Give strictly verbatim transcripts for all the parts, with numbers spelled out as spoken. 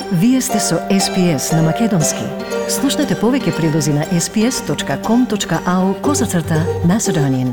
Вие сте со Ес Би Ес на Македонски. Слушнете повеќе прилози на ес би ес точка ком точка ау козацрта Macedonian.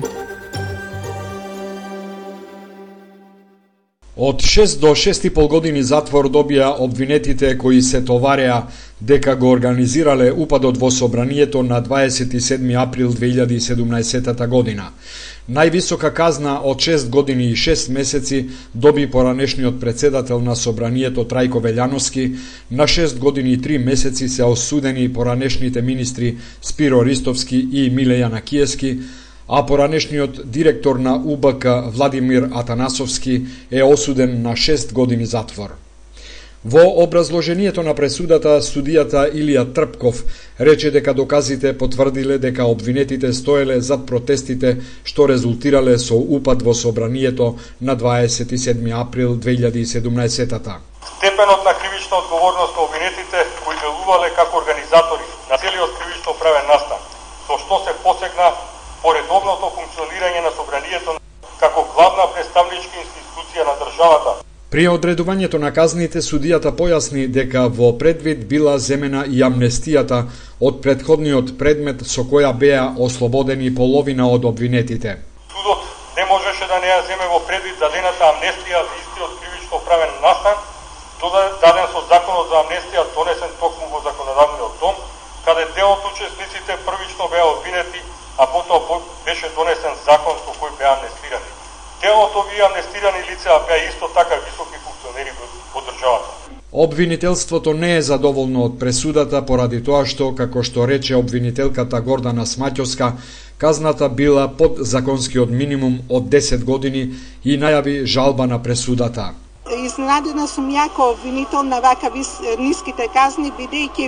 Од шест до шест и пол години затвор добија обвинетите кои се товареа дека го организирале упадот во собранието на дваесет и седми април две илјади и седумнаесета година. Највисока казна од шест години и шест месеци доби поранешниот председател на собранието Трајко Велјановски, на шест години и три месеци се осудени поранешните министри Спиро Ристовски и Миле Јанакиевски, а поранешниот директор на У Б К Владимир Атанасовски е осуден на шест години затвор. Во образложението на пресудата, судијата Илија Трпков рече дека доказите потврдиле дека обвинетите стоеле зад протестите што резултирале со упад во собранието на дваесет и седми април две илјади и седумнаесета. Степенот на кривична одговорност на обвинетите кои делувале како организатори на целиот кривично правен настан, со што се посегна по редовното функционирање на собранието како главна представничка институција на државата. При одредувањето на казните, судијата појасни дека во предвид била земена и амнестијата од претходниот предмет со која беа ослободени половина од обвинетите. Судот не можеше да не ја земе во предвид дадената амнестија за истиот кривично правен настан, даден со законот за амнестија донесен токму во законодавниот дом, каде дел од учесниците првично беа обвинети, а потоа беше донесен закон со кој беа амнестирани. Дел од овие амнестирани лица беа исто така високи функционери во државата. Обвинителството не е задоволно од пресудата поради тоа што, како што рече обвинителката Гордана Смаќовска, казната била под законскиот минимум од десет години и најави жалба на пресудата. Изненадена сум јако обвинител на вака ниските казни, бидејќи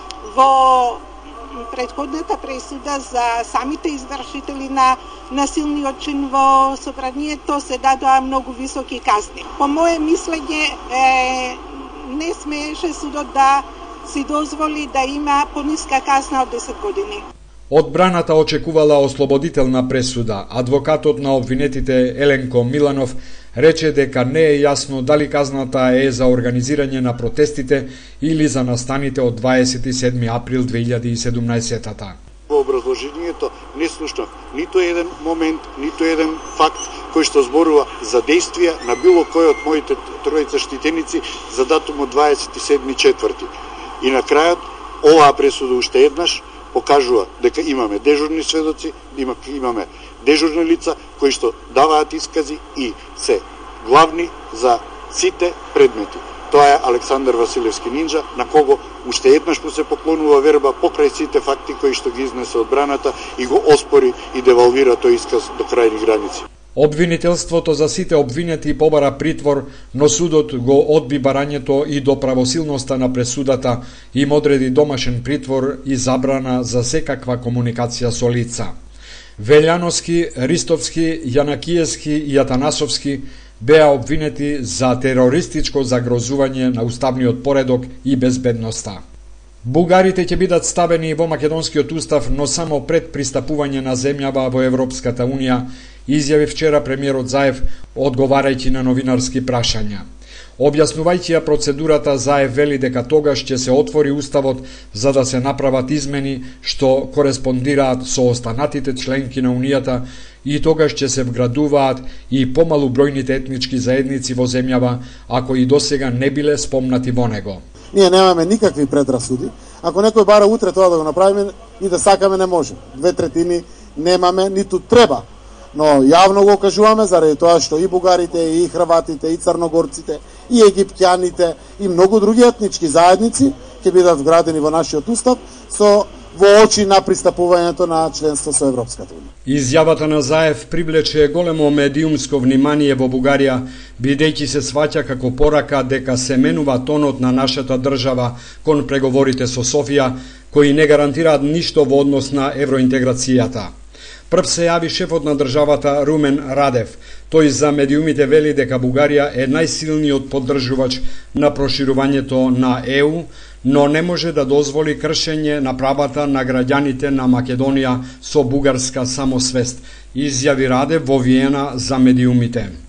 во претходната пресуда за самите извршители на насилниот чин во собранието се дадоа многу високи казни. По моје мислење, е, не смееше судот да си дозволи да има пониска казна од десет години. Одбраната очекувала ослободителна пресуда. Адвокатот на обвинетите Еленко Миланов рече дека не е јасно дали казната е за организирање на протестите или за настаните од дваесет и седми април две илјади и седумнаесета. Во образложението не слушнав ниту еден момент, ниту еден факт кој што зборува за действија на било кој од моите тројца штитеници за датумот дваесет и седми четврти. И на крајот, оваа пресуда уште еднаш покажува дека имаме дежурни сведоци, имаме дежурни лица кои што даваат искази и се главни за сите предмети. Тоа е Александар Василевски Нинџа, на кого уште еднаш му се поклонува верба покрај сите факти кои што ги изнесе одбраната и го оспори и девалвира тој исказ до крајни граници. Обвинителството за сите обвинети побара притвор, но судот го одби барањето и до правосилноста на пресудата им одреди домашен притвор и забрана за секаква комуникација со лица. Велјановски, Ристовски, Јанакиевски и Атанасовски беа обвинети за терористичко загрозување на уставниот поредок и безбедноста. Бугарите ќе бидат ставени во македонскиот устав, но само пред пристапување на земјава во Европската унија, изјави вчера премиерот Заев, одговарајќи на новинарски прашања. Објаснувајќи ја процедурата, Заев вели дека тогаш ќе се отвори уставот за да се направат измени што кореспондираат со останатите членки на Унијата и тогаш ќе се вградуваат и помалу бројните етнички заедници во земјава, ако и досега не биле спомнати во него. Ние немаме никакви предрасуди. Ако некој бара утре тоа да го направиме и да сакаме, не може. Две третини немаме, ниту треба. Но јавно го кажуваме заради тоа што и бугарите, и хрватите, и црногорците, и египтјаните, и многу други етнички заедници ќе бидат вградени во нашиот устав со во очи на пристапувањето на членство со Европската унија. Изјавата на Заев привлече големо медиумско внимание во Бугарија, бидејќи се сваќа како порака дека се менува тонот на нашата држава кон преговорите со Софија, кои не гарантираат ништо во однос на евроинтеграцијата. Прв се јави шефот на државата Румен Радев. Тој за медиумите вели дека Бугарија е најсилниот поддржувач на проширувањето на Е У, но не може да дозволи кршење на правата на граѓаните на Македонија со бугарска самосвест, изјави Радев во Виена за медиумите.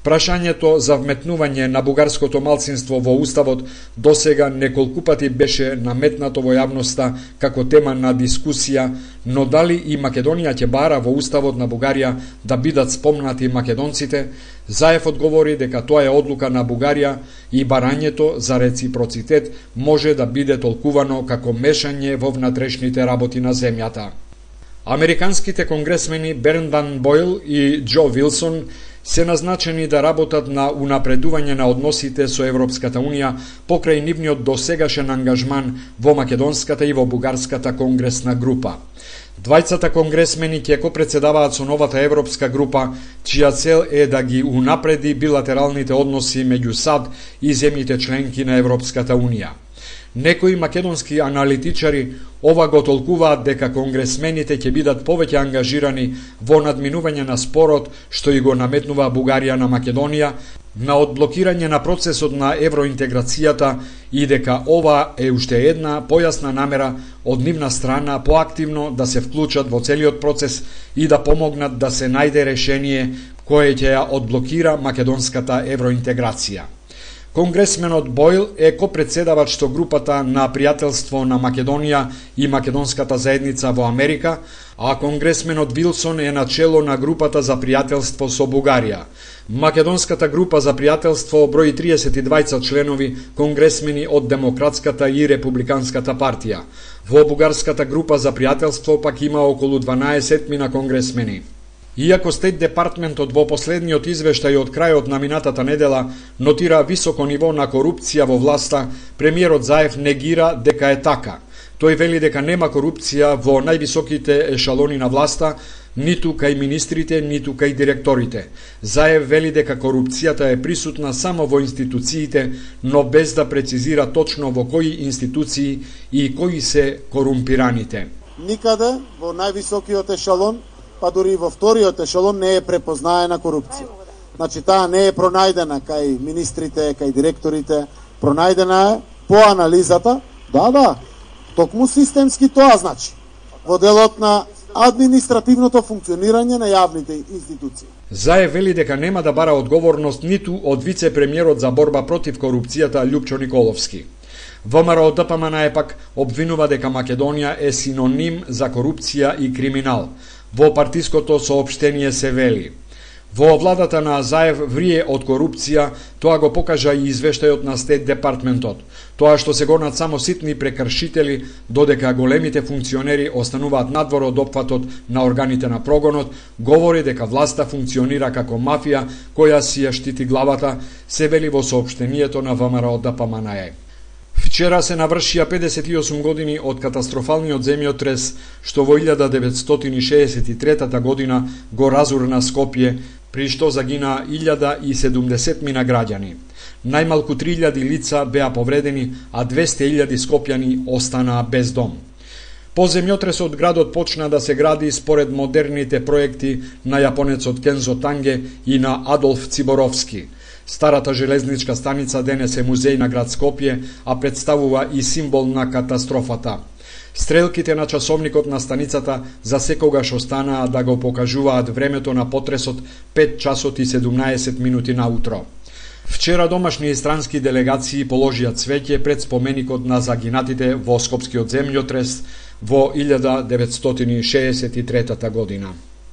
Прашањето за вметнување на бугарското малцинство во уставот досега неколку пати беше наметнато во јавноста како тема на дискусија, но дали и Македонија ќе бара во уставот на Бугарија да бидат спомнати македонците, Заев одговори дека тоа е одлука на Бугарија и барањето за реципроцитет може да биде толкувано како мешање во внатрешните работи на земјата. Американските конгресмени Берн Ван Бойл и Џо Вилсон се назначени да работат на унапредување на односите со Европската Унија покрај нивниот досегашен ангажман во македонската и во бугарската конгресна група. Двајцата конгресмени ќе копредседаваат со новата европска група, чија цел е да ги унапреди билатералните односи меѓу САД и земјите членки на Европската Унија. Некои македонски аналитичари ова го толкуваат дека конгресмените ќе бидат повеќе ангажирани во надминување на спорот што и го наметнува Бугарија на Македонија, на одблокирање на процесот на евроинтеграцијата и дека ова е уште една појасна намера од нивна страна поактивно да се вклучат во целиот процес и да помогнат да се најде решение кое ќе ја одблокира македонската евроинтеграција. Конгресменот Бойл е копредседавач со групата на пријателство на Македонија и македонската заедница во Америка, а конгресменот Вилсон е начело на групата за пријателство со Бугарија. Македонската група за пријателство брои триесет и двајца членови, конгресмени од Демократската и Републиканската партија. Во бугарската група за пријателство пак има околу дванаесет мина конгресмени. Иако Стейт Департментот во последниот извештај од крајот на минатата недела нотира високо ниво на корупција во власта, премиерот Заев негира дека е така. Тој вели дека нема корупција во највисоките ешалони на власта, ниту кај министрите, ниту кај директорите. Заев вели дека корупцијата е присутна само во институциите, но без да прецизира точно во кои институции и кои се корумпираните. Никаде во највисокиот ешалон, па дури и во вториот ешалон не е препознаена корупција. Значи таа не е пронајдена кај министрите, кај директорите, пронајдена е по анализата, да, да, токму системски тоа значи, во делот на административното функционирање на јавните институции. Заев вели дека нема да бара одговорност ниту од вице-премиерот за борба против корупцијата Љупчо Николовски. ВМРО ДПМН пак обвинува дека Македонија е синоним за корупција и криминал. Во партиското соопштение се вели: во владата на Заев врие од корупција, тоа го покажа и извештајот на Стейт Департментот. Тоа што се гонат само ситни прекршители, додека големите функционери остануваат надвор од опфатот на органите на прогонот, говори дека власта функционира како мафија која си ја штити главата, се вели во соопштението на ВМРО ДПМН. Вчера се навршија педесет и осум години од катастрофалниот земјотрес што во илјада деветстотини шеесет и трета година го разурна Скопје, при што загина илјада и седумдесет мина граѓани. Најмалку три илјади лица беа повредени, а двесте илјади скопјани останаа без дом. По земјотресот градот почна да се гради според модерните проекти на јапонецот Кензо Танге и на Адолф Циборовски. Старата железничка станица денес е музеј на град Скопје, а представува и символ на катастрофата. Стрелките на часовникот на станицата за секогаш останаа да го покажуваат времето на потресот пет часот и седумнаесет минути наутро. Вчера домашни и странски делегации положија цвеќе пред споменикот на загинатите во Скопскиот земјотрес во илјада деветстотини шеесет и трета година.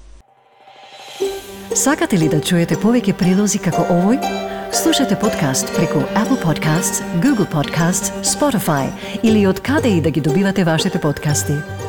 Сакате ли да чуете повеќе прилози како овој? Слушате подкаст преку Apple Podcasts, Google Podcasts, Spotify или од каде и да ги добивате вашите подкасти.